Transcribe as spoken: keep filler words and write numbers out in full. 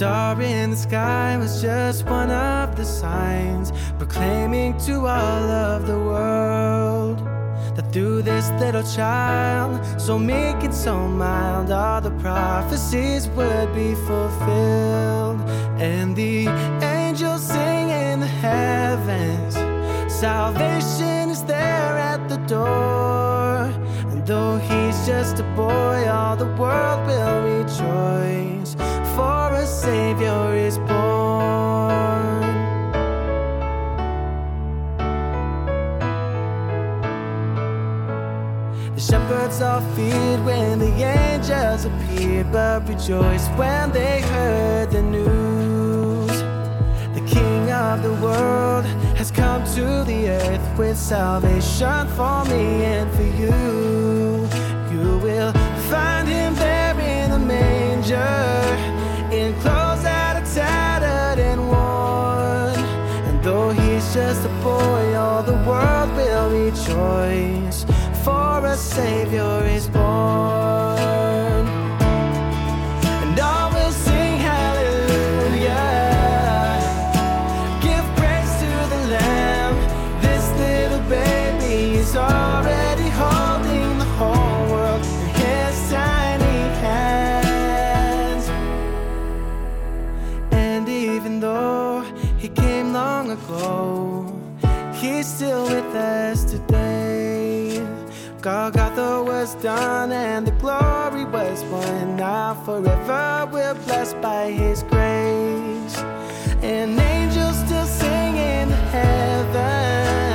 star in the sky was just one of the signs, proclaiming to all of the world that through this little child, so meek and so mild, all the prophecies would be fulfilled. And the angels sing in the heavens, salvation is there at the door. And though he's just a boy, all the world will rejoice, for a Savior is born. The shepherds all feared when the angels appeared, but rejoiced when they heard the news. The King of the world has come to the earth with salvation for me and for you. You will find him there in the manger, in clothes that are tattered and worn. And though he's just a boy, all the world will rejoice, for a Savior is born. And all will sing hallelujah, give praise to the Lamb. This little baby is already holding the whole world in his tiny hands. And even though he came long ago, he's still with us today. Golgotha was done and the glory was won. Now forever we're blessed by his grace, and angels still sing in heaven.